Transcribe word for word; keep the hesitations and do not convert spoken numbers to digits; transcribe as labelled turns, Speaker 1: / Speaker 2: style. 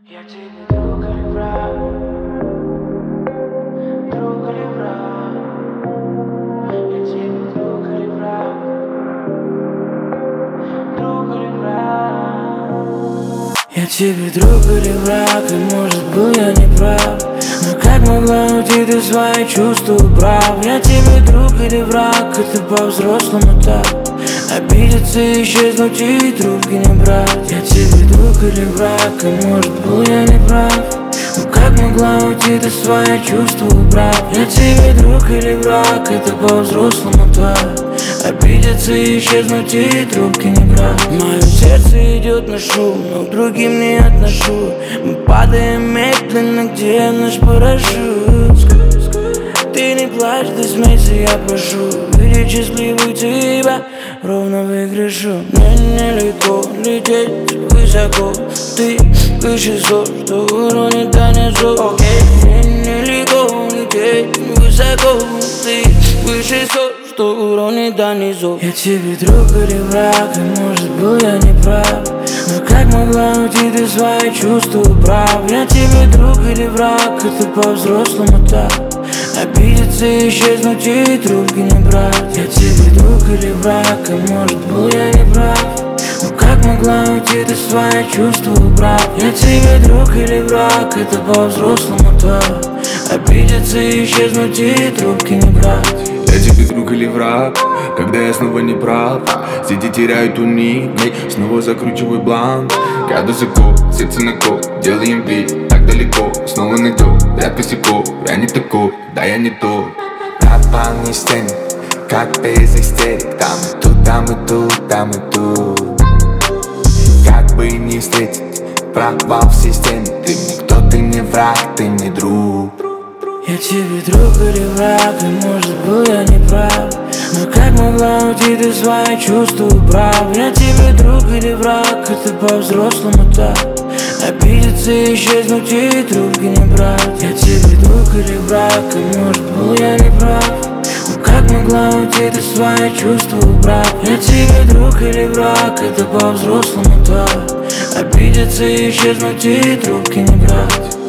Speaker 1: Я тебе друг или враг? Друг или враг? Я тебе друг или враг? Друг или враг? Я тебе друг или враг, и может был я не прав. Но как могла уйти ты свои чувства убрав? Я тебе друг или враг, это по-взрослому так. Обидеться, исчезнуть и трубки не брать. Я тебе друг или враг, и может был я не прав. Но как могла уйти ты свои чувства убрав? Я тебе друг или враг, это по-взрослому так. Обидеться, исчезнуть и трубки не брать. Мое сердце идет на шум, но к другим не отношу. Мы падаем медленно, где наш парашют? Ты не плачь, ты смейся, я прошу. Видеть счастливую тебя, ровно выигрышу. Мне нелегко лететь высоко. Ты выше зов, что уронит до низов. Мне нелегко лететь высоко. Ты выше зов, что уронит до низов. Я тебе друг или враг, и может был я не прав. Но как могла уйти ты свои чувства убрав? Я тебе друг или враг, это по-взрослому так. Обидеться, исчезнуть и трубки не брать. Я тебе друг или враг, и может был я не прав. Но как могла уйти ты свои чувства убрав? Я тебе друг или враг, это по-взрослому так. Обидеться, исчезнуть и трубки не брать.
Speaker 2: Я тебе друг или враг, когда я снова не прав. Сиди, теряю ту нить, снова закручиваю бланк. Я высоко, сердце на кол, делаем вид, так далеко. Снова найду ряд косяков, я не такой, да я не тот.
Speaker 3: Пропал не стен, как без истерик. Там и тут, там и тут, там и тут. Как бы не встретить провал в системе. Ты никто, ты не враг, ты не друг.
Speaker 1: Я тебе друг или враг, и может был я не прав. Но как могла уйти ты свои чувства убрав? Я тебе друг или враг, это по-взрослому так. Обидеться, исчезнуть и трубки не брать. Я тебе друг или враг, и может был я не прав. Но как могла уйти ты свои чувства убрав? Я тебе друг или враг, это по-взрослому так. Обидеться, исчезнуть и трубки не брать.